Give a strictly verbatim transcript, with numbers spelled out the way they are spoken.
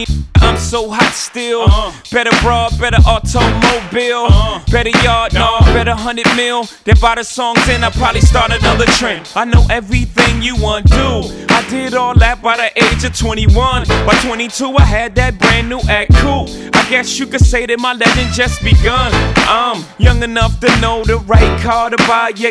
money, I'm so hot still. Uh-huh. Better broad, better automobile. Uh-huh. Better yard, no, better hundred mil. They buy the songs and I probably start another trend. I know everything you want to. I did all that by the age of twenty-one. By twenty-two, I had that brand new act cool. I guess you could say that my legend just begun. I'm young enough to know the right car to buy. Yeah,